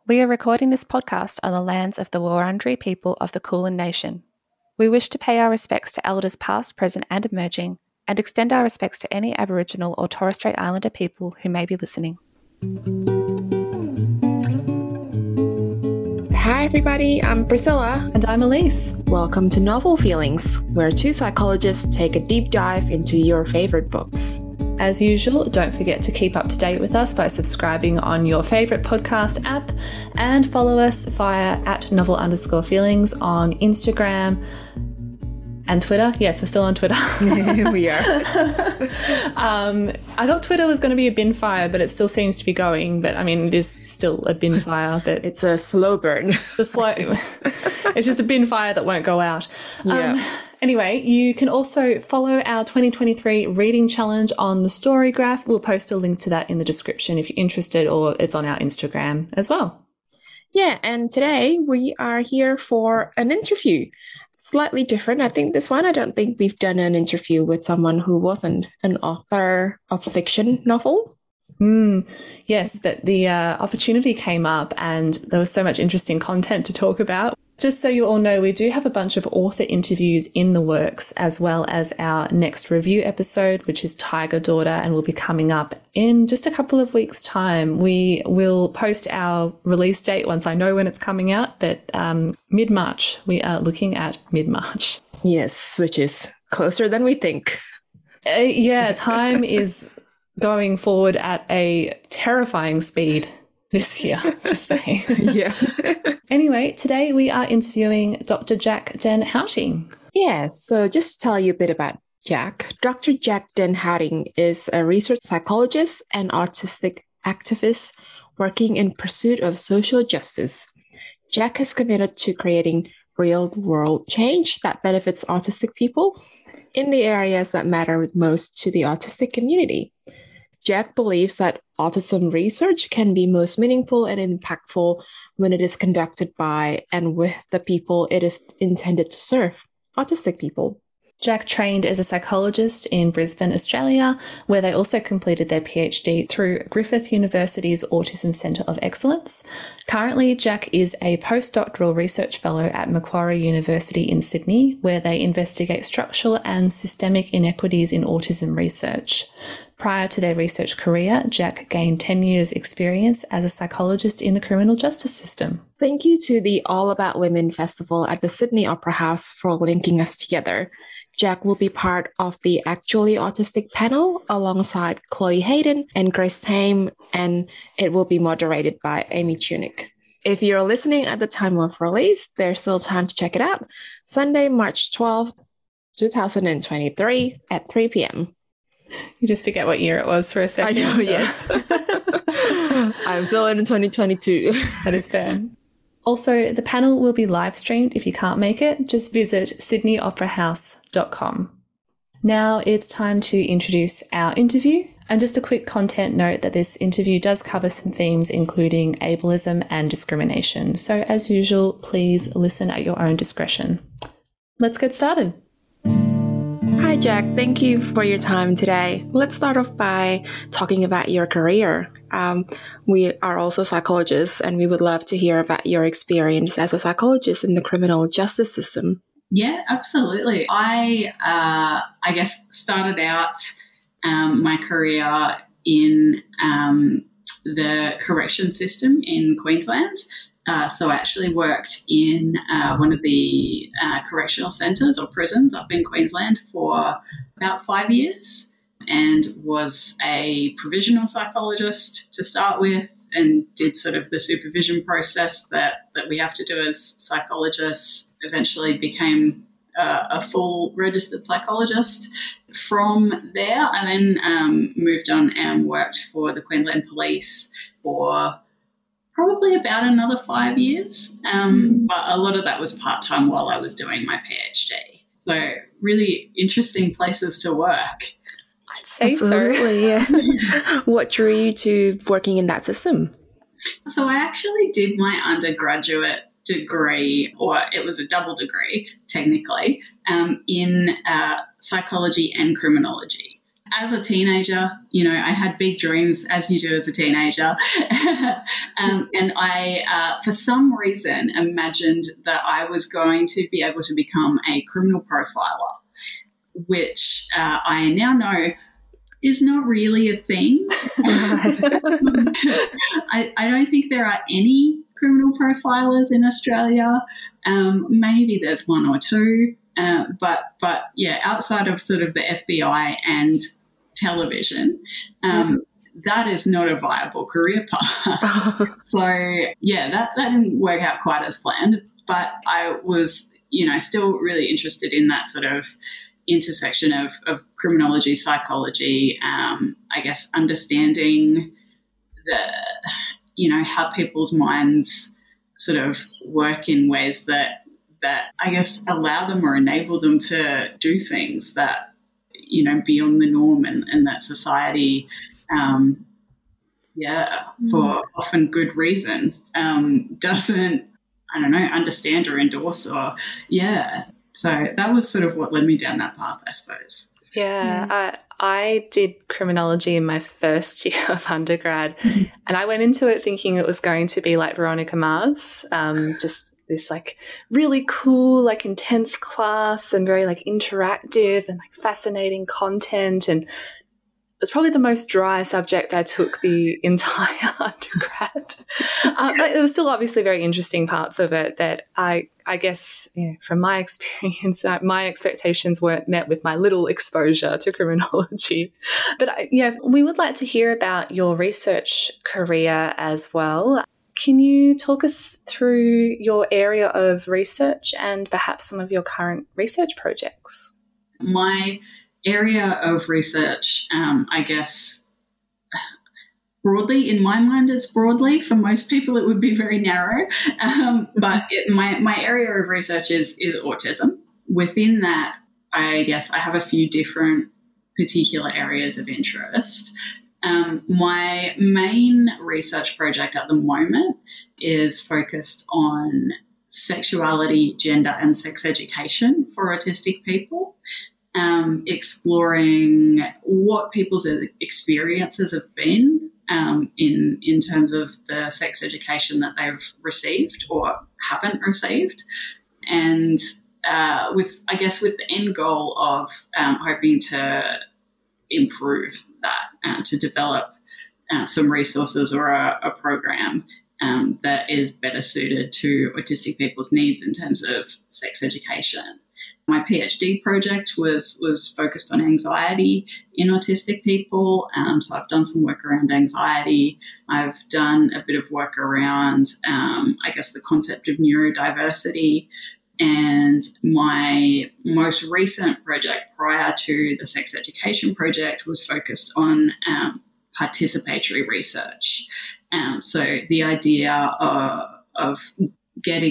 We are recording this podcast on the lands of the Wurundjeri people of the Kulin Nation. We wish to pay our respects to elders past, present and emerging, and extend our respects to any Aboriginal or Torres Strait Islander people who may be listening. Hi everybody, I'm Priscilla. And I'm Elise. Welcome to Novel Feelings, where two psychologists take a deep dive into your favorite books. As usual, don't forget to keep up to date with us by subscribing on your favourite podcast app and follow us via @novel_feelings on Instagram and Twitter. Yes, we're still on Twitter. We are. I thought Twitter was going to be a bin fire, but it still seems to be going. But I mean, it is still a bin fire. But it's a slow burn. It's just a bin fire that won't go out. Yeah. Anyway, you can also follow our 2023 reading challenge on the Story Graph. We'll post a link to that in the description if you're interested, or it's on our Instagram as well. Yeah, and today we are here for an interview. Slightly different. I think this one, I don't think we've done an interview with someone who wasn't an author of fiction novel. Yes, but the opportunity came up and there was so much interesting content to talk about. Just so you all know, we do have a bunch of author interviews in the works, as well as our next review episode, which is Tiger Daughter, and will be coming up in just a couple of weeks' time. We will post our release date once I know when it's coming out, but mid-March. We are looking at mid-March. Yes, which is closer than we think. Yeah, time is going forward at a terrifying speed this year, just saying. Yeah. Anyway, today we are interviewing Dr. Jack Den Houting. Yeah, so just to tell you a bit about Jack. Dr. Jack Den Houting is a research psychologist and autistic activist working in pursuit of social justice. Jack is committed to creating real-world change that benefits autistic people in the areas that matter most to the autistic community. Jack believes that autism research can be most meaningful and impactful when it is conducted by and with the people it is intended to serve, autistic people. Jack trained as a psychologist in Brisbane, Australia, where they also completed their PhD through Griffith University's Autism Centre of Excellence. Currently, Jack is a postdoctoral research fellow at Macquarie University in Sydney, where they investigate structural and systemic inequities in autism research. Prior to their research career, Jack gained 10 years' experience as a psychologist in the criminal justice system. Thank you to the All About Women Festival at the Sydney Opera House for linking us together. Jack will be part of the Actually Autistic panel alongside Chloe Hayden and Grace Tame, and it will be moderated by Amy Tunick. If you're listening at the time of release, there's still time to check it out. Sunday, March 12th, 2023 at 3 p.m. You just forget what year it was for a second. I know, yes. I'm still in 2022. That is fair. Also, the panel will be live streamed. If you can't make it, just visit sydneyoperahouse.com. Now it's time to introduce our interview. And just a quick content note that this interview does cover some themes including ableism and discrimination. So as usual, please listen at your own discretion. Let's get started. Hi, Jack. Thank you for your time today. Let's start off by talking about your career. We are also psychologists, and we would love to hear about your experience as a psychologist in the criminal justice system. Yeah, absolutely. I guess started out my career in the correction system in Queensland. So I actually worked in one of the correctional centres or prisons up in Queensland for about 5 years and was a provisional psychologist to start with and did sort of the supervision process that we have to do as psychologists. Eventually became a full registered psychologist. From there, I then moved on and worked for the Queensland Police for probably about another 5 years, but a lot of that was part-time while I was doing my PhD. So really interesting places to work. I'd say Absolutely, so. Yeah. What drew you to working in that system? So I actually did my undergraduate degree, or it was a double degree technically, in psychology and criminology. as a teenager, I had big dreams, as you do as a teenager. And I, for some reason, imagined that I was going to be able to become a criminal profiler, which I now know is not really a thing. I don't think there are any criminal profilers in Australia. Maybe there's one or two. But yeah, outside of sort of the FBI and television, that is not a viable career path. So yeah, that didn't work out quite as planned, but I was, still really interested in that sort of intersection of criminology, psychology, I guess understanding how people's minds sort of work in ways that I guess allow them or enable them to do things that, beyond the norm and that society, for often good reason, doesn't, understand or endorse or, So that was sort of what led me down that path, I suppose. Yeah, I did criminology in my first year of undergrad, and I went into it thinking it was going to be like Veronica Mars, just this like really cool, like intense class and very like interactive and like fascinating content, and it was probably the most dry subject I took the entire undergrad. There was still obviously very interesting parts of it that I guess, from my experience, my expectations weren't met with my little exposure to criminology. But we would like to hear about your research career as well. Can you talk us through your area of research and perhaps some of your current research projects? My area of research, I guess, broadly, in my mind, it's broadly. For most people, it would be very narrow. But my area of research is autism. Within that, I guess I have a few different particular areas of interest. My main research project at the moment is focused on sexuality, gender, and sex education for autistic people. Exploring what people's experiences have been in terms of the sex education that they've received or haven't received, and with the end goal of hoping to improve that, to develop some resources or a program that is better suited to autistic people's needs in terms of sex education. My PhD project was focused on anxiety in autistic people. So I've done some work around anxiety. I've done a bit of work around, the concept of neurodiversity. And my most recent project prior to the sex education project was focused on participatory research. So the idea of getting,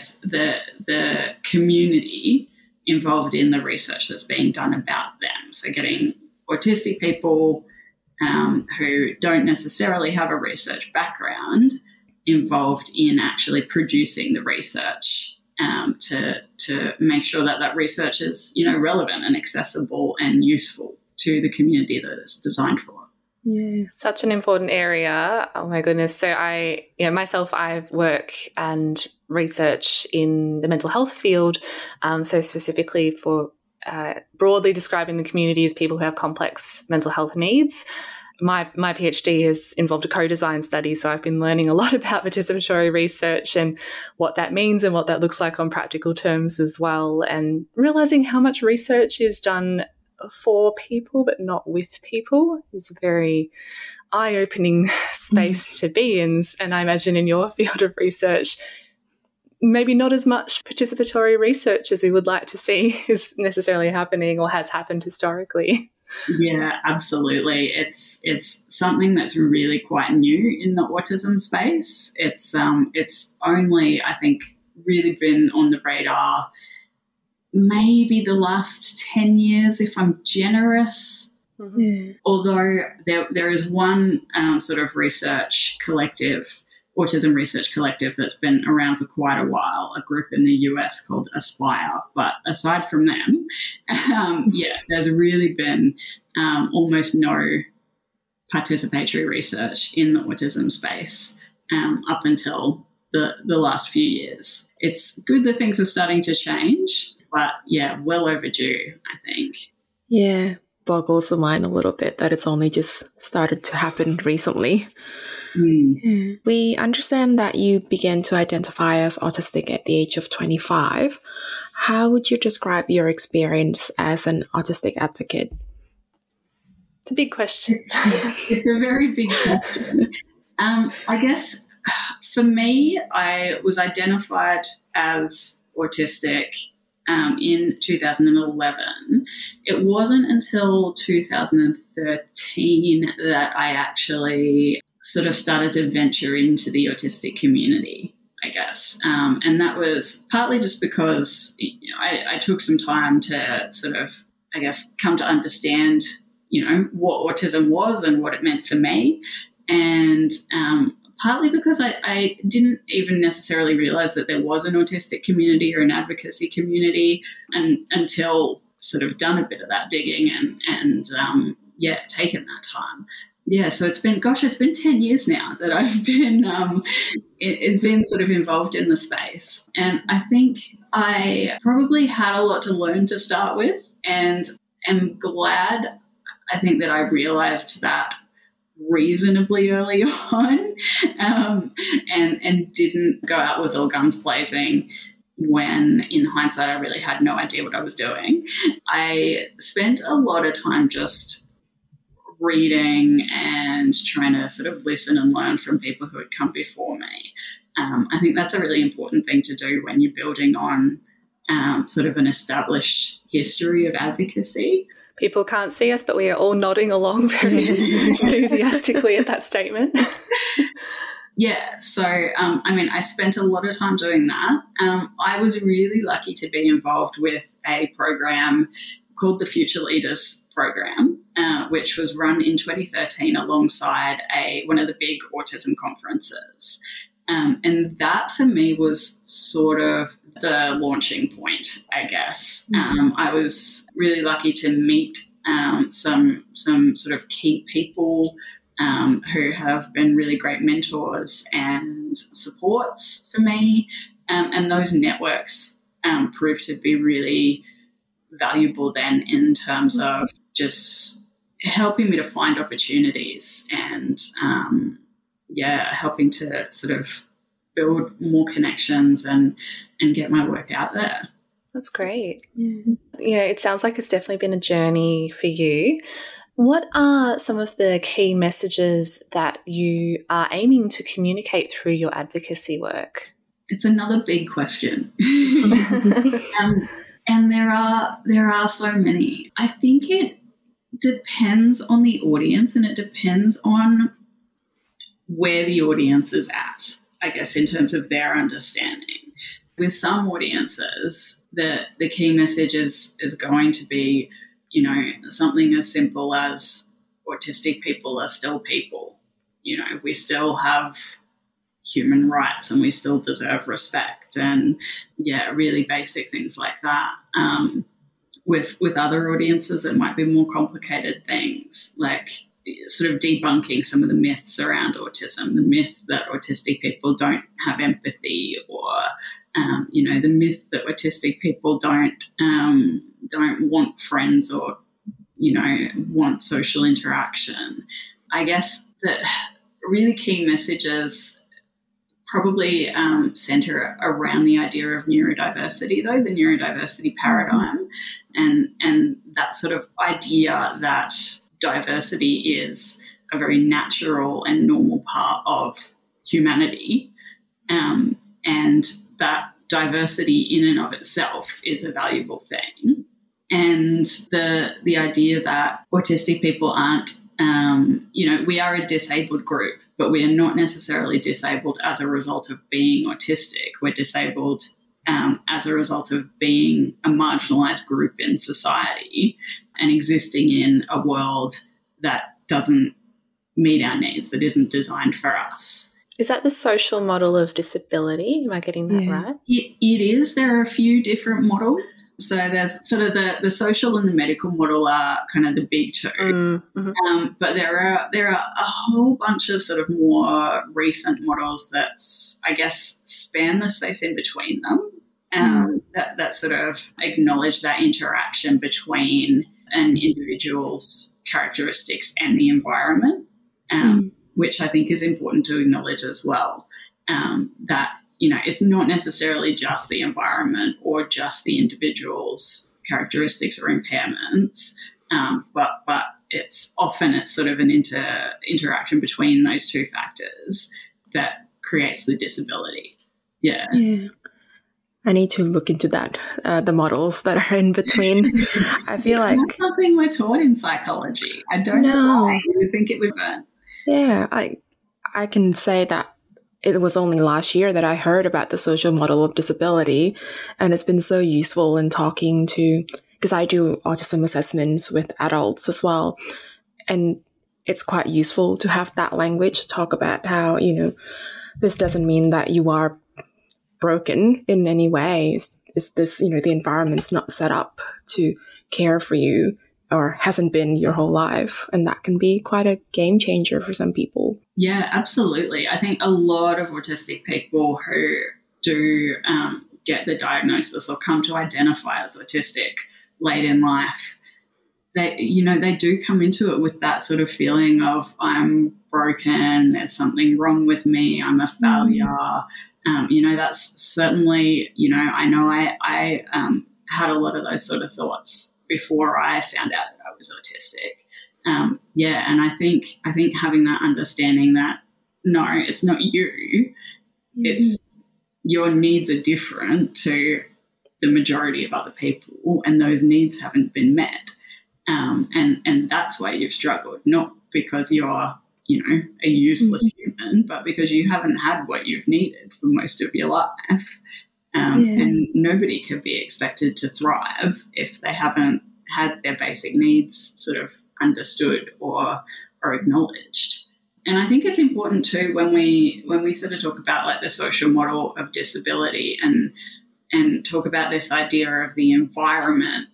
the community involved in the research that's being done about them. So getting autistic people who don't necessarily have a research background involved in actually producing the research to make sure that research is, relevant and accessible and useful to the community that it's designed for. Yeah, such an important area. Oh my goodness. So I work and research in the mental health field. So specifically for broadly describing the community as people who have complex mental health needs. My PhD has involved a co-design study, so I've been learning a lot about participatory research and what that means and what that looks like on practical terms as well, and realising how much research is done for people but not with people is a very eye-opening space to be in. And I imagine in your field of research, maybe not as much participatory research as we would like to see is necessarily happening or has happened historically. Yeah, absolutely. It's something that's really quite new in the autism space. It's only, I think, really been on the radar maybe the last 10 years, if I'm generous. Mm-hmm. Although there is one sort of research collective, autism research collective, that's been around for quite a while, a group in the US called Aspire. But aside from them, there's really been almost no participatory research in the autism space up until the last few years. It's good that things are starting to change, but yeah, well overdue, I think. Yeah, boggles the mind a little bit that it's only just started to happen recently. Mm. We understand that you began to identify as autistic at the age of 25. How would you describe your experience as an autistic advocate? It's a big question. It's a very big question. I guess for me, I was identified as autistic in 2011. It wasn't until 2013 that I actually sort of started to venture into the autistic community, I guess. And that was partly just because I took some time to sort of, I guess, come to understand, what autism was and what it meant for me. And partly because I didn't even necessarily realize that there was an autistic community or an advocacy community until sort of done a bit of that digging and taken that time. Yeah, so it's been 10 years now that I've been been sort of involved in the space. And I think I probably had a lot to learn to start with, and am glad, I think, that I realized that reasonably early on and didn't go out with all guns blazing when, in hindsight, I really had no idea what I was doing. I spent a lot of time just reading and trying to sort of listen and learn from people who had come before me. I think that's a really important thing to do when you're building on sort of an established history of advocacy. People can't see us, but we are all nodding along very enthusiastically at that statement. Yeah, so, I spent a lot of time doing that. I was really lucky to be involved with a program called the Future Leaders Program, which was run in 2013 alongside one of the big autism conferences. And that, for me, was sort of the launching point, I guess. I was really lucky to meet some sort of key people who have been really great mentors and supports for me. And those networks proved to be really valuable then in terms of just helping me to find opportunities and, helping to sort of build more connections and get my work out there. That's great. Yeah, it sounds like it's definitely been a journey for you. What are some of the key messages that you are aiming to communicate through your advocacy work? It's another big question. And there are so many. I think it depends on the audience, and it depends on where the audience is at, I guess, in terms of their understanding. With some audiences, the key message is going to be, something as simple as autistic people are still people. We still have human rights and we still deserve respect, and really basic things like that. With other audiences, it might be more complicated things, like sort of debunking some of the myths around autism, the myth that autistic people don't have empathy, or the myth that autistic people don't want friends or want social interaction. I guess that really key messages probably center around the idea of neurodiversity, though, the neurodiversity paradigm, and that sort of idea that diversity is a very natural and normal part of humanity, and that diversity in and of itself is a valuable thing. And the idea that autistic people aren't, we are a disabled group, but we are not necessarily disabled as a result of being autistic. We're disabled as a result of being a marginalised group in society and existing in a world that doesn't meet our needs, that isn't designed for us. Is that the social model of disability? Am I getting that right? It is. There are a few different models. So there's sort of the social and the medical model are kind of the big two. But there are a whole bunch of sort of more recent models that, I guess, span the space in between them, that sort of acknowledge that interaction between an individual's characteristics and the environment, which I think is important to acknowledge as well, that, you know, it's not necessarily just the environment or just the individual's characteristics or impairments, but it's sort of an interaction between those two factors that creates the disability. Yeah. I need to look into that, the models that are in between. I feel it's not something we're taught in psychology. I don't know why you would think it would be. Yeah, I can say that it was only last year that I heard about the social model of disability, and it's been so useful in talking to, because I do autism assessments with adults as well, and it's quite useful to have that language to talk about how, you know, this doesn't mean that you are broken in any way. It's this, you know, the environment's not set up to care for you or hasn't been your whole life. And that can be quite a game changer for some people. Yeah, absolutely. I think a lot of autistic people who do get the diagnosis or come to identify as autistic late in life, they do come into it with that sort of feeling of, I'm broken, there's something wrong with me, I'm a failure. That's certainly, I know I had a lot of those sort of thoughts before I found out that I was autistic. And I think having that understanding that, no, it's not you, it's your needs are different to the majority of other people, and those needs haven't been met. And that's why you've struggled, not because you're, a useless human, but because you haven't had what you've needed for most of your life. And nobody can be expected to thrive if they haven't had their basic needs sort of understood or acknowledged. And I think it's important too when we sort of talk about like the social model of disability and talk about this idea of the environment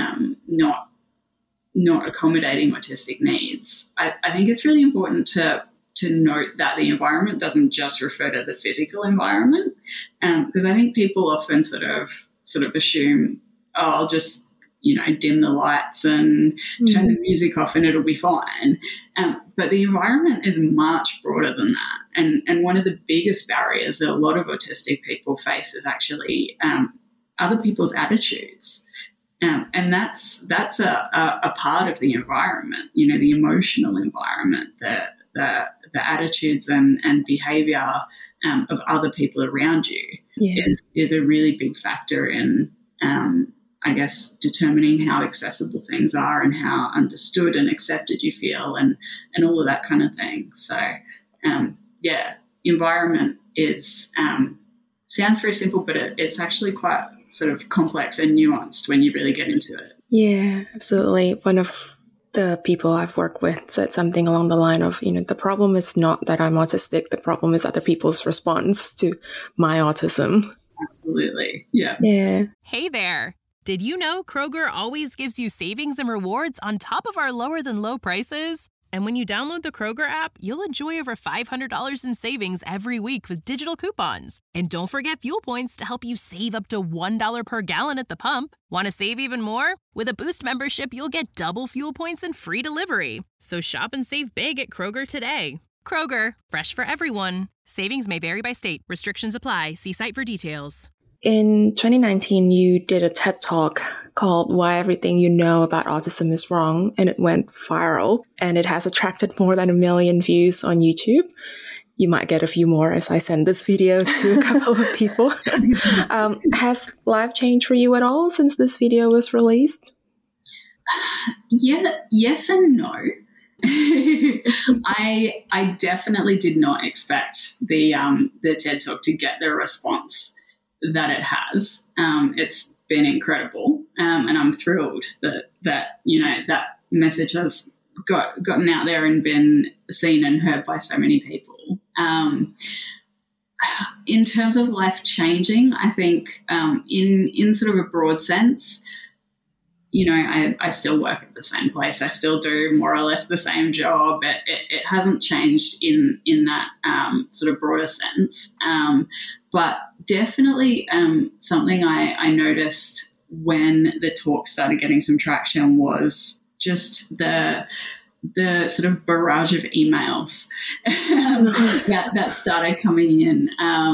not accommodating autistic needs. I think it's really important to note that the environment doesn't just refer to the physical environment, because I think people often sort of assume, oh, I'll just dim the lights and turn the music off and it'll be fine. But the environment is much broader than that, and one of the biggest barriers that a lot of autistic people face is actually other people's attitudes. And that's a part of the environment, the emotional environment, the attitudes and behaviour of other people around you is a really big factor in, I guess, determining how accessible things are and how understood and accepted you feel and all of that kind of thing. So, environment is sounds very simple, but it's actually quite sort of complex and nuanced when you really get into it. Yeah, absolutely. One of the people I've worked with said something along the line of, the problem is not that I'm autistic, the problem is other people's response to my autism. Absolutely. Yeah. Yeah. Hey there. Did you know Kroger always gives you savings and rewards on top of our lower than low prices? And when you download the Kroger app, you'll enjoy over $500 in savings every week with digital coupons. And don't forget fuel points to help you save up to $1 per gallon at the pump. Want to save even more? With a Boost membership, you'll get double fuel points and free delivery. So shop and save big at Kroger today. Kroger, fresh for everyone. Savings may vary by state. Restrictions apply. See site for details. In 2019, you did a TED Talk called Why Everything You Know About Autism is Wrong, and it went viral, and it has attracted more than 1 million views on YouTube. You might get a few more as I send this video to a couple of people. Has life changed for you at all since this video was released? Yeah, yes and no. I definitely did not expect the TED Talk to get the response that it has. It's been incredible, and I'm thrilled that that message has gotten out there and been seen and heard by so many people. In terms of life changing, I think in sort of a broad sense, I still work at the same place. I still do more or less the same job. It hasn't changed in that sort of broader sense. But definitely something I noticed when the talk started getting some traction was just the sort of barrage of emails that started coming in.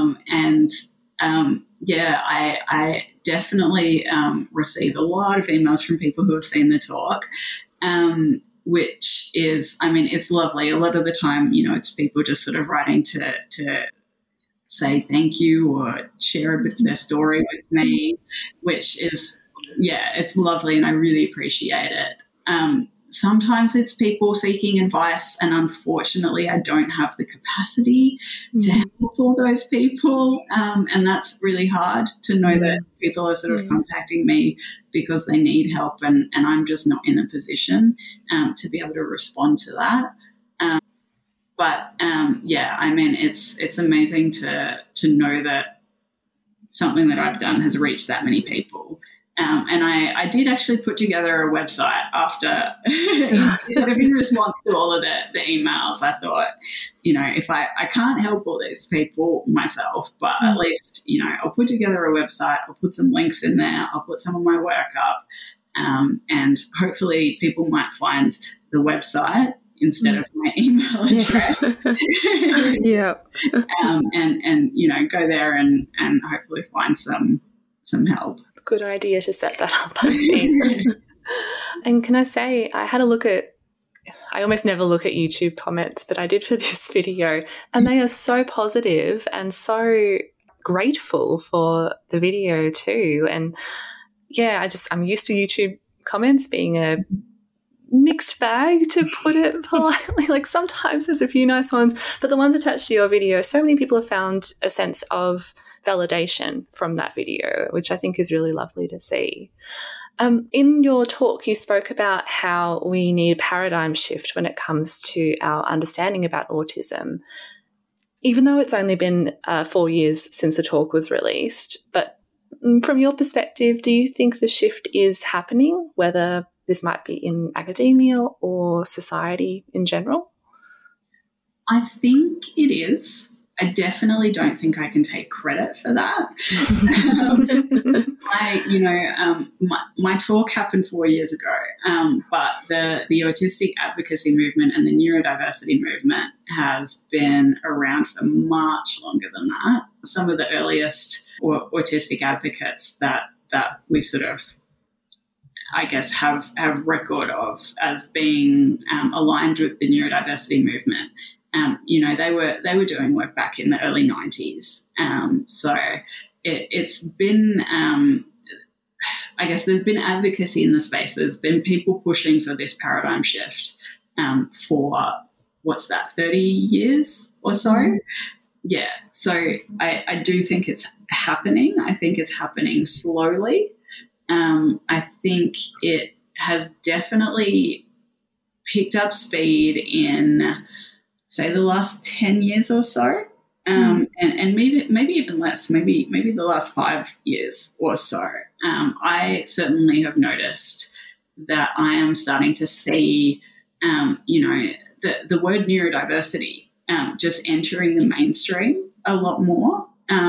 I definitely receive a lot of emails from people who have seen the talk, which is, it's lovely. A lot of the time, it's people just sort of writing to say thank you or share a bit of their story with me, which is, it's lovely, and I really appreciate it. Sometimes it's people seeking advice, and unfortunately I don't have the capacity to help all those people, and that's really hard to know that people are sort of contacting me because they need help, and I'm just not in a position to be able to respond to that. It's amazing to know that something that I've done has reached that many people. And I did actually put together a website after, sort of in response to all of the emails. I thought, if I can't help all these people myself, but at least, I'll put together a website, I'll put some links in there, I'll put some of my work up, and hopefully people might find the website instead of my email address. And go there and hopefully find some help. Good idea to set that up, I think. And can I say, I almost never look at YouTube comments, but I did for this video, and they are so positive and so grateful for the video too. And I'm used to YouTube comments being a mixed bag, to put it politely. Like, sometimes there's a few nice ones, but the ones attached to your video, so many people have found a sense of validation from that video, which I think is really lovely to see. In your talk, you spoke about how we need a paradigm shift when it comes to our understanding about autism, even though it's only been 4 years since the talk was released. But from your perspective, do you think the shift is happening, whether this might be in academia or society in general? I think it is. I definitely don't think I can take credit for that. My talk happened 4 years ago, but the autistic advocacy movement and the neurodiversity movement has been around for much longer than that. Some of the earliest autistic advocates that we sort of, I guess, have record of as being aligned with the neurodiversity movement. They were doing work back in the early 90s. So it's been, I guess there's been advocacy in the space. There's been people pushing for this paradigm shift for, 30 years or so? Yeah. So I do think it's happening. I think it's happening slowly. I think it has definitely picked up speed in, say, the last 10 years or so, and maybe even less, maybe the last 5 years or so. I certainly have noticed that I am starting to see, the word neurodiversity just entering the mainstream a lot more.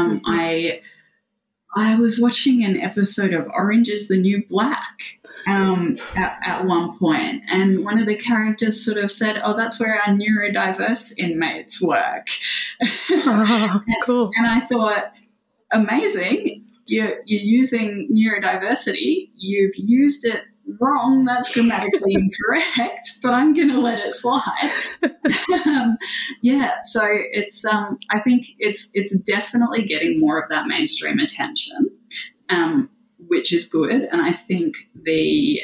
I was watching an episode of Orange is the New Black at one point, and one of the characters sort of said, "Oh, that's where our neurodiverse inmates work." Cool. And I thought, amazing, you're using neurodiversity. You've used it wrong. That's grammatically incorrect, but I'm going to let it slide. So it's I think it's definitely getting more of that mainstream attention, which is good. And I think the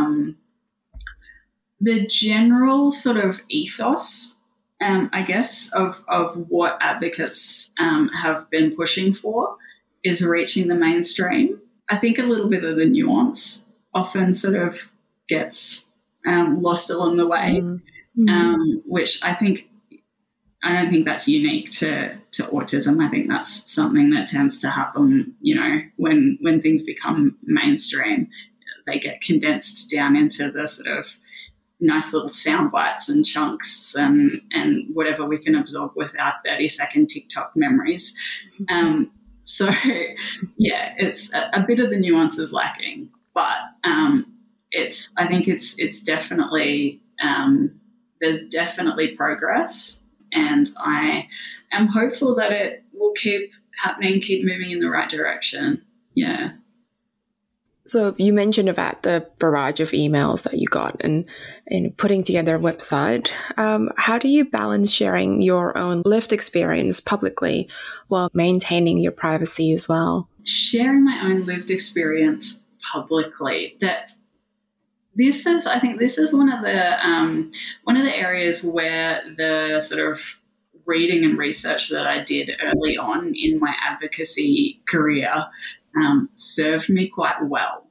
general sort of ethos, I guess, of what advocates have been pushing for is reaching the mainstream. I think a little bit of the nuance often sort of gets lost along the way, which I think I don't think that's unique to autism. I think that's something that tends to happen, when things become mainstream. They get condensed down into the sort of nice little sound bites and chunks and whatever we can absorb with our 30-second TikTok memories. So, yeah, it's a bit of the nuance is lacking, but I think it's definitely there's definitely progress, and I am hopeful that it will keep happening, keep moving in the right direction. Yeah. So you mentioned about the barrage of emails that you got and putting together a website. How do you balance sharing your own lived experience publicly while maintaining your privacy as well? Sharing my own lived experience publicly, I think this is one of the areas where the sort of reading and research that I did early on in my advocacy career served me quite well,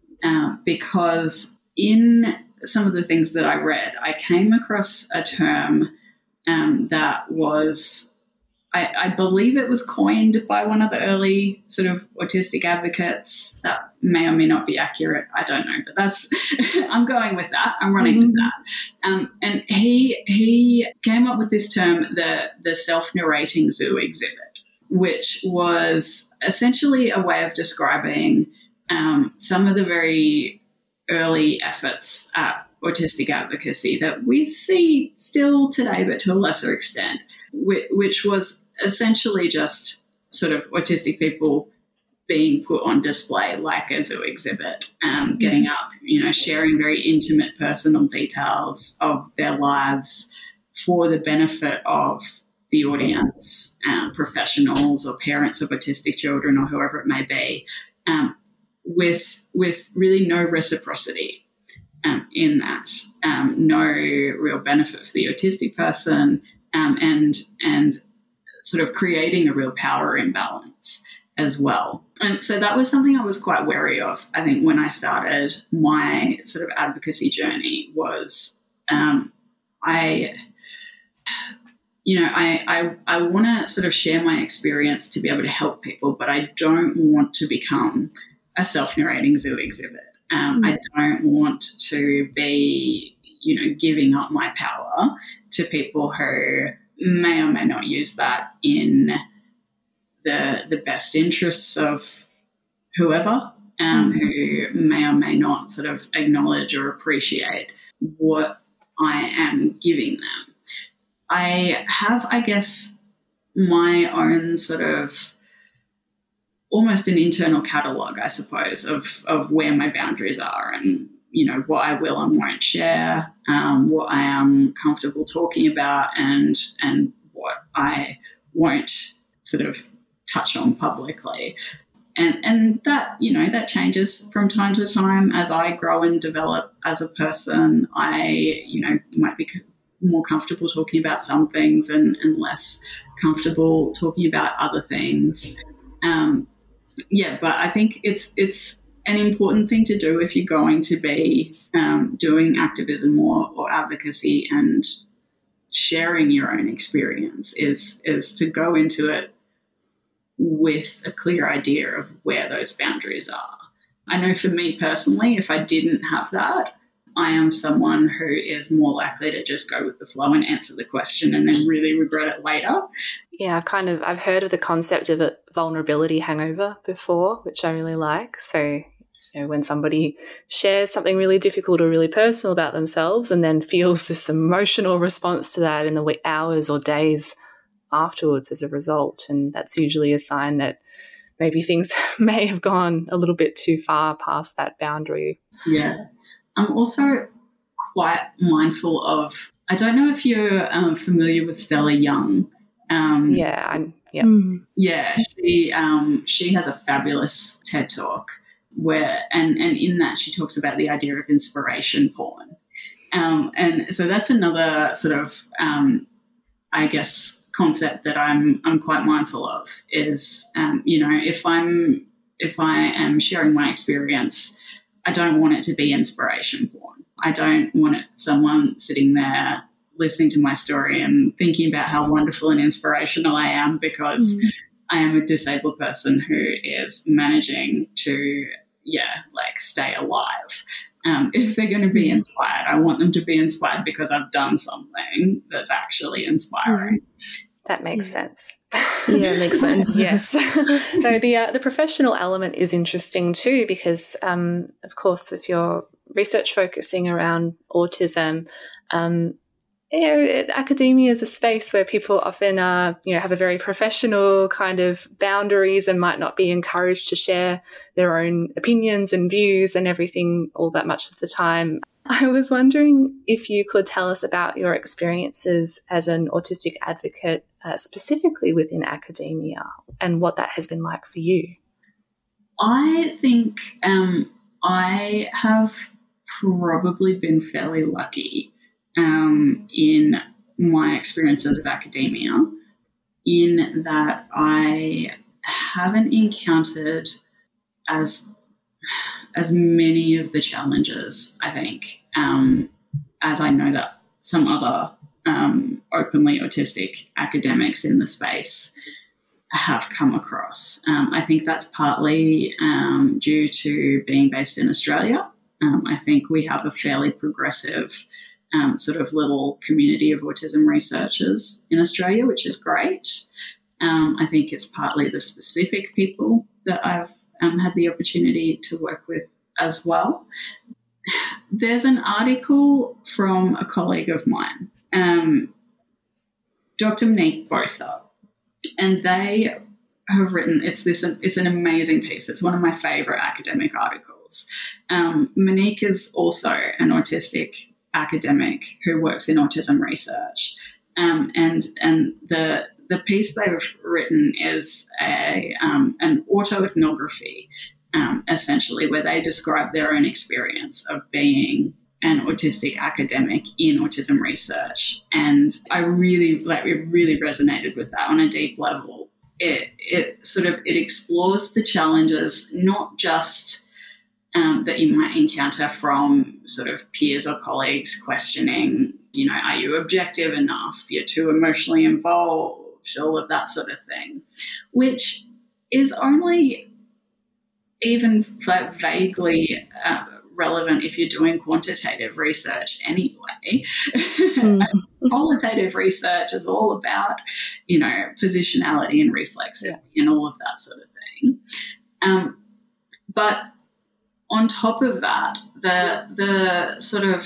because in some of the things that I read, I came across a term that was, I believe it was coined by one of the early sort of autistic advocates. That may or may not be accurate. I don't know, but I'm going with that. I'm running with that. And he came up with this term, the self-narrating zoo exhibit, which was essentially a way of describing some of the very early efforts at autistic advocacy that we see still today, but to a lesser extent, which was essentially just sort of autistic people being put on display like a zoo exhibit, getting up, sharing very intimate personal details of their lives for the benefit of the audience, professionals or parents of autistic children or whoever it may be, with really no reciprocity in that, no real benefit for the autistic person, and sort of creating a real power imbalance as well. And so that was something I was quite wary of, I think, when I started my sort of advocacy journey was I want to sort of share my experience to be able to help people, but I don't want to become a self-narrating zoo exhibit. I don't want to be, giving up my power to people who may or may not use that in the best interests of whoever, who may or may not sort of acknowledge or appreciate what I am giving them. I have, I guess, my own sort of almost an internal catalogue, I suppose, of where my boundaries are and, what I will and won't share, what I am comfortable talking about and what I won't sort of touch on publicly. And that, that changes from time to time as I grow and develop as a person. I, might be more comfortable talking about some things and less comfortable talking about other things. But I think it's an important thing to do if you're going to be doing activism or advocacy, and sharing your own experience is to go into it with a clear idea of where those boundaries are. I know for me personally, if I didn't have that, I am someone who is more likely to just go with the flow and answer the question and then really regret it later. Yeah, I've heard of the concept of a vulnerability hangover before, which I really like. So, when somebody shares something really difficult or really personal about themselves and then feels this emotional response to that in the hours or days afterwards as a result, and that's usually a sign that maybe things may have gone a little bit too far past that boundary. Yeah. I'm also quite mindful of, I don't know if you're familiar with Stella Young. Yeah. Yeah, she has a fabulous TED Talk where, and in that she talks about the idea of inspiration porn. And so that's another sort of, I guess, concept that I'm quite mindful of is, if I am sharing my experience, I don't want it to be inspiration porn. I don't want someone sitting there listening to my story and thinking about how wonderful and inspirational I am, because I am a disabled person who is managing to, stay alive. If they're going to be inspired, I want them to be inspired because I've done something that's actually inspiring. That makes sense. Yeah, it makes sense. Yes. So the professional element is interesting too, because, of course, with your research focusing around autism, academia is a space where people often have a very professional kind of boundaries and might not be encouraged to share their own opinions and views and everything all that much of the time. I was wondering if you could tell us about your experiences as an autistic advocate, specifically within academia, and what that has been like for you. I think I have probably been fairly lucky in my experiences of academia, in that I haven't encountered as many of the challenges, I think, as I know that some other openly autistic academics in the space have come across. I think that's partly due to being based in Australia. I think we have a fairly progressive sort of little community of autism researchers in Australia, which is great. I think it's partly the specific people that I've had the opportunity to work with as well. There's an article from a colleague of mine, Dr. Monique Botha, and they have written, it's an amazing piece. It's one of my favourite academic articles. Monique is also an autistic academic who works in autism research, and the piece they've written is an autoethnography, essentially, where they describe their own experience of being an autistic academic in autism research. And it really resonated with that on a deep level. It explores the challenges, not just that you might encounter from sort of peers or colleagues questioning, are you objective enough? You're too emotionally involved, all of that sort of thing, which is only even vaguely relevant if you're doing quantitative research anyway. Qualitative research is all about, positionality and reflexivity and all of that sort of thing. But on top of that, the sort of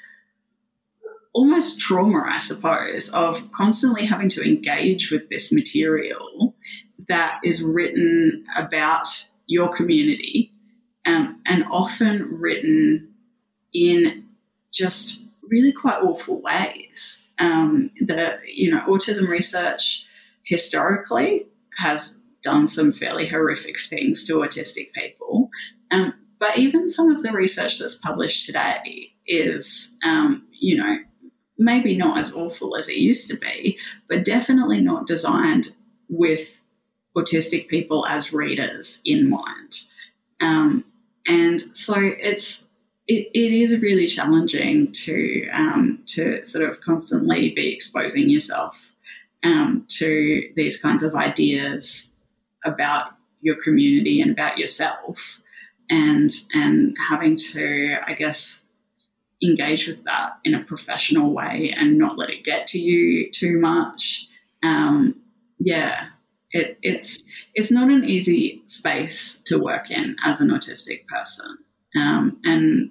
almost trauma, I suppose, of constantly having to engage with this material that is written about your community, and often written in just really quite awful ways. Autism research historically has done some fairly horrific things to autistic people, but even some of the research that's published today is, maybe not as awful as it used to be, but definitely not designed with autistic people as readers in mind. And so it is really challenging to sort of constantly be exposing yourself to these kinds of ideas about your community and about yourself, and having to, I guess, engage with that in a professional way and not let it get to you too much. It's not an easy space to work in as an autistic person. And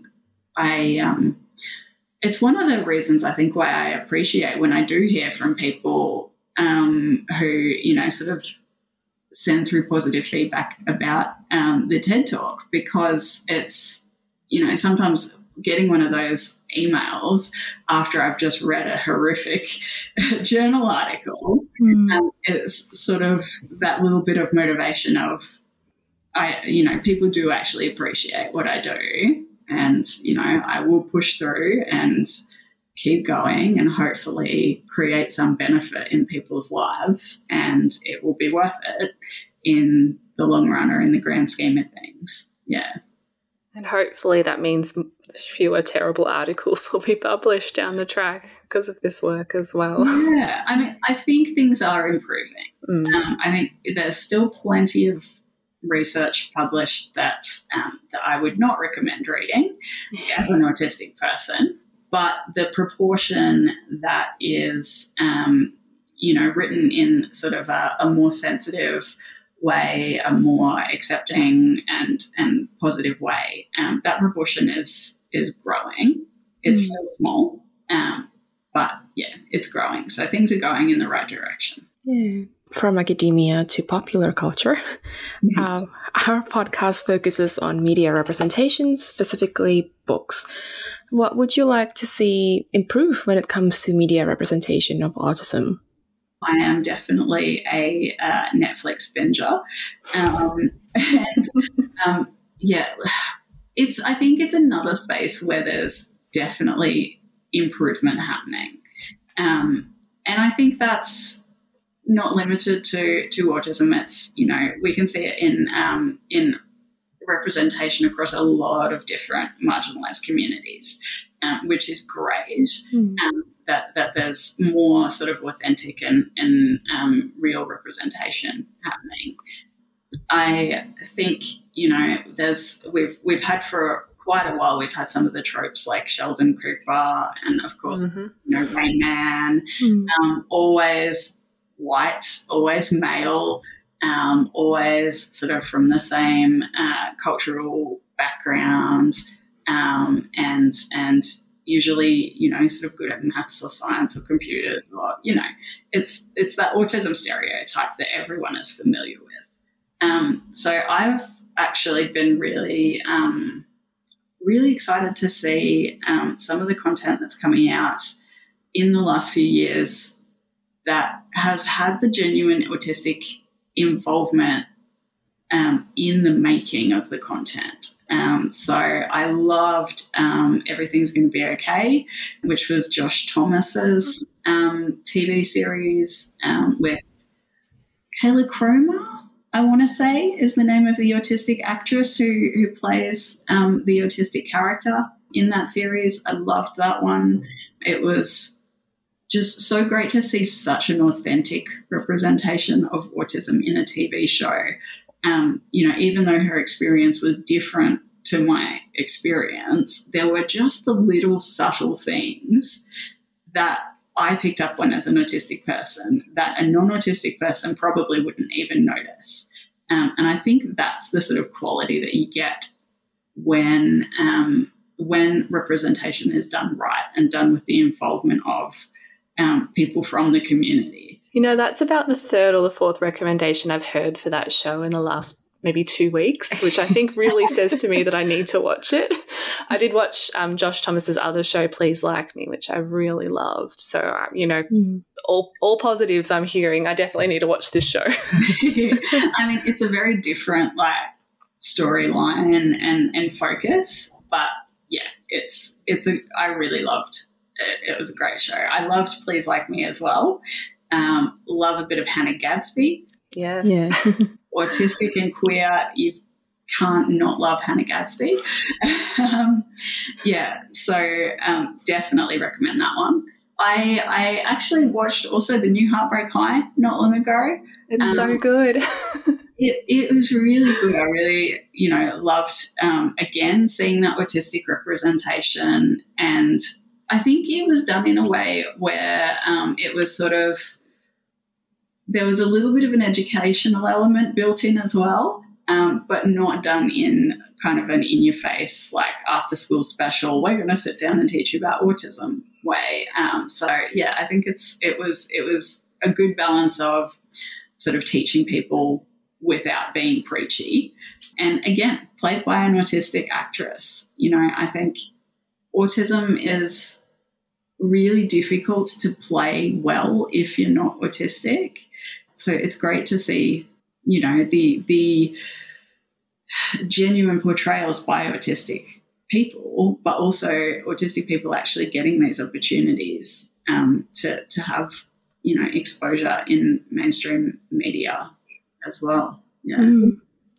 it's one of the reasons I think why I appreciate when I do hear from people who, sort of send through positive feedback about the TED Talk, because it's, sometimes getting one of those emails after I've just read a horrific journal article, it's sort of that little bit of motivation of, people do actually appreciate what I do, and, I will push through and keep going and hopefully create some benefit in people's lives, and it will be worth it in the long run or in the grand scheme of things. Yeah. And hopefully that means fewer terrible articles will be published down the track because of this work as well. Yeah, I mean, I think things are improving. I think there's still plenty of research published that I would not recommend reading as an autistic person, but the proportion that is, written in sort of a more sensitive way, a more accepting and positive way, that proportion is growing. It's still small, but yeah, it's growing. So things are going in the right direction. Yeah. From academia to popular culture, our podcast focuses on media representation, specifically books. What would you like to see improve when it comes to media representation of autism? I am definitely a Netflix binger. I think it's another space where there's definitely improvement happening. And I think that's not limited to autism. It's, we can see it in representation across a lot of different marginalised communities, which is great. That there's more sort of authentic and real representation happening. I think, we've had for quite a while, we've had some of the tropes like Sheldon Cooper and, of course, Rain Man, always white, always male, always sort of from the same cultural backgrounds, and usually, sort of good at maths or science or computers, or, it's that autism stereotype that everyone is familiar with. So I've actually been really, really excited to see some of the content that's coming out in the last few years that has had the genuine autistic involvement in the making of the content. So I loved Everything's Gonna Be Okay, which was Josh Thomas's TV series with Kayla Cromer, I want to say, is the name of the autistic actress who plays the autistic character in that series. I loved that one. It was just so great to see such an authentic representation of autism in a TV show. Even though her experience was different to my experience, there were just the little subtle things that I picked up on as an autistic person that a non-autistic person probably wouldn't even notice. And I think that's the sort of quality that you get when representation is done right and done with the involvement of people from the community. That's about the third or the fourth recommendation I've heard for that show in the last maybe 2 weeks, which I think really says to me that I need to watch it. I did watch Josh Thomas's other show, Please Like Me, which I really loved. So, all positives I'm hearing. I definitely need to watch this show. I mean, it's a very different storyline and focus, but yeah, I really loved it. It was a great show. I loved Please Like Me as well. Love a bit of Hannah Gadsby. Yes. Yeah. Autistic and queer, you can't not love Hannah Gadsby. So definitely recommend that one. I actually watched also the new Heartbreak High not long ago. It's so good. It was really good. I really, loved, again, seeing that autistic representation, and I think it was done in a way where it was sort of, there was a little bit of an educational element built in as well, but not done in kind of an in-your-face, like after-school special, we're going to sit down and teach you about autism way. I think it was a good balance of sort of teaching people without being preachy. And again, played by an autistic actress. I think autism is really difficult to play well if you're not autistic. So it's great to see, the genuine portrayals by autistic people, but also autistic people actually getting these opportunities to have, exposure in mainstream media as well. Yeah.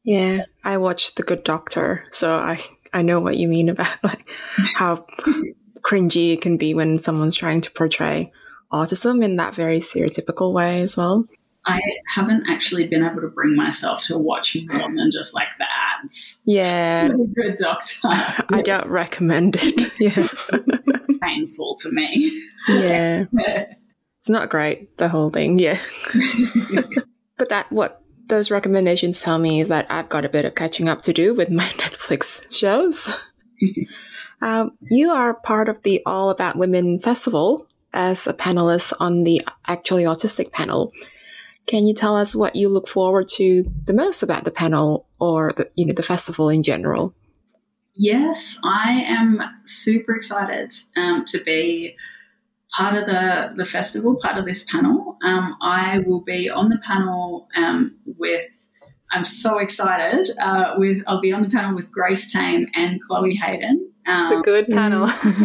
Yeah, I watched The Good Doctor, so I know what you mean about like how cringy it can be when someone's trying to portray autism in that very stereotypical way as well. I haven't actually been able to bring myself to watch more than just like the ads. Yeah. The Good Doctor. I don't recommend it. Yeah. It's painful to me. Yeah. It's not great, the whole thing. Yeah. But what those recommendations tell me is that I've got a bit of catching up to do with my Netflix shows. You are part of the All About Women Festival as a panelist on the Actually Autistic panel. Can you tell us what you look forward to the most about the panel or the festival in general? Yes, I am super excited to be part of the festival, part of this panel. I will be on the panel I'm so excited. I'll be on the panel with Grace Tame and Chloe Hayden. It's a good panel.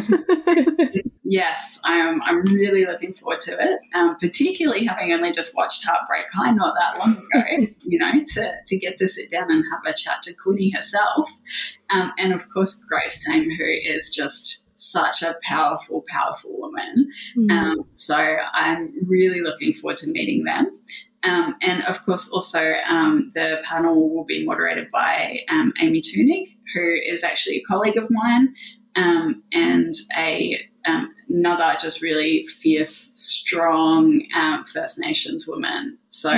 Yes, I'm really looking forward to it, particularly having only just watched Heartbreak High not that long ago, to get to sit down and have a chat to Quinny herself. And, of course, Grace Tame, who is just such a powerful, powerful woman. So I'm really looking forward to meeting them. And, of course, also the panel will be moderated by Amy Tunig, who is actually a colleague of mine and another just really fierce, strong First Nations woman. So,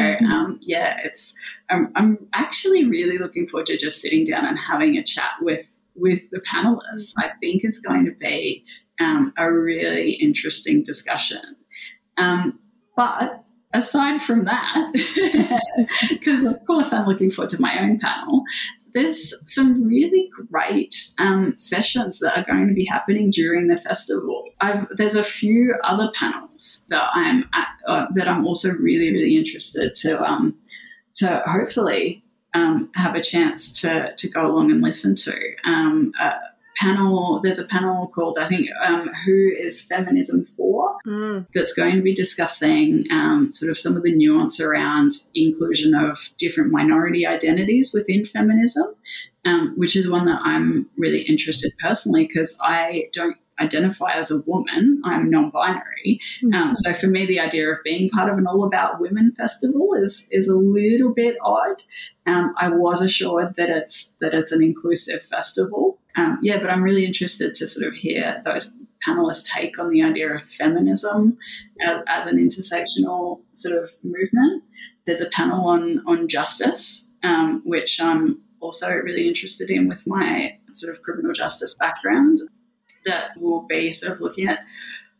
I'm actually really looking forward to just sitting down and having a chat with the panelists. I think is going to be a really interesting discussion. But aside from that, because of course I'm looking forward to my own panel, there's some really great sessions that are going to be happening during the festival. There's a few other panels that I'm also really, really interested to hopefully have a chance to go along and listen to. There's a panel called, I think, Who is Feminism For? That's going to be discussing sort of some of the nuance around inclusion of different minority identities within feminism, which is one that I'm really interested personally because I don't identify as a woman. I'm non-binary. So for me, the idea of being part of an All About Women festival is a little bit odd. I was assured that it's an inclusive festival. But I'm really interested to sort of hear those panelists' take on the idea of feminism as an intersectional sort of movement. There's a panel on justice, which I'm also really interested in with my sort of criminal justice background, that will be sort of looking at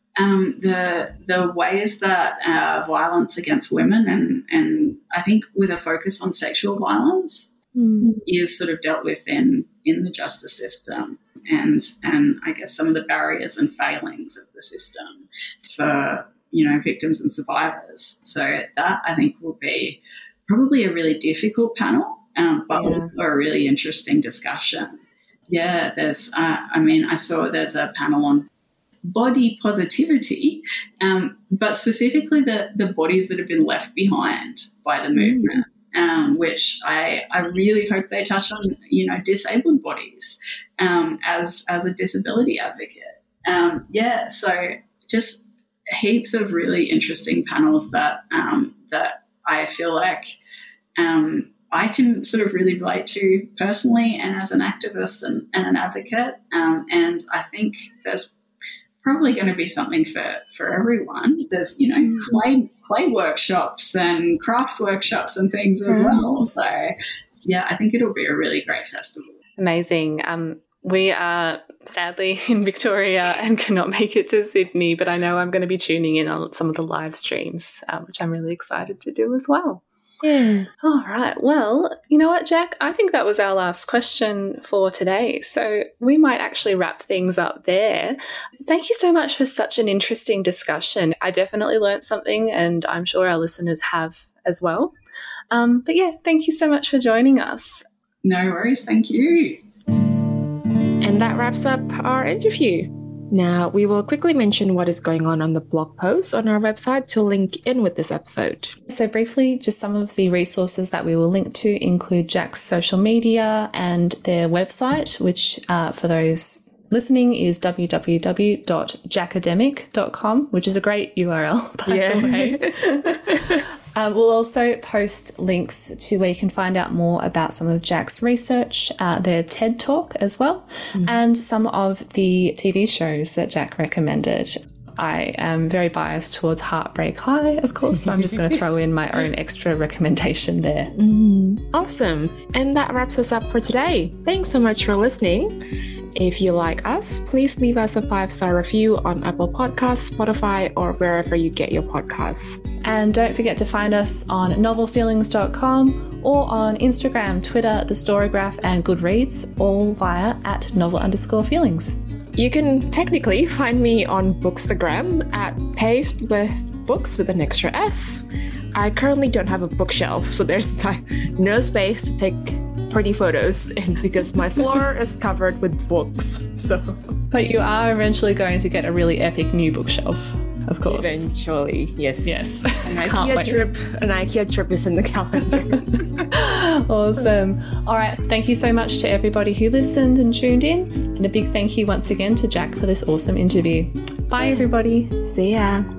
the ways that violence against women and I think with a focus on sexual violence is sort of dealt with in the justice system and I guess some of the barriers and failings of the system for, victims and survivors. So that I think will be probably a really difficult panel, but also a really interesting discussion. Yeah, there's, I saw there's a panel on body positivity, but specifically the bodies that have been left behind by the movement. Which I really hope they touch on, disabled bodies as a disability advocate. So just heaps of really interesting panels that I feel like I can sort of really relate to personally and as an activist and an advocate. And I think there's probably going to be something for everyone. There's, clay workshops and craft workshops and things as well. So, I think it'll be a really great festival. Amazing. We are sadly in Victoria and cannot make it to Sydney, but I know I'm going to be tuning in on some of the live streams, which I'm really excited to do as well. Yeah. All right. Well, you know what, Jack? I think that was our last question for today. So we might actually wrap things up there. Thank you so much for such an interesting discussion. I definitely learned something and I'm sure our listeners have as well. But thank you so much for joining us. No worries. Thank you. And that wraps up our interview. Now, we will quickly mention what is going on the blog post on our website to link in with this episode. So briefly, just some of the resources that we will link to include Jack's social media and their website, which for those listening is www.jackademic.com, which is a great URL, by the way. We'll also post links to where you can find out more about some of Jack's research, their TED Talk as well, and some of the TV shows that Jack recommended. I am very biased towards Heartbreak High, of course, so I'm just going to throw in my own extra recommendation there. Awesome. And that wraps us up for today. Thanks so much for listening. If you like us, please leave us a 5-star review on Apple Podcasts, Spotify, or wherever you get your podcasts. And don't forget to find us on novelfeelings.com or on Instagram, Twitter, The Storygraph, and Goodreads, all via @novel_feelings. You can technically find me on Bookstagram at paved-with-books with an extra S. I currently don't have a bookshelf, so there's no space to take pretty photos because my floor is covered with books. But you are eventually going to get a really epic new bookshelf, of course. Eventually, yes. An IKEA trip is in the calendar. Awesome. All right. Thank you so much to everybody who listened and tuned in. And a big thank you once again to Jack for this awesome interview. Bye, everybody. See ya.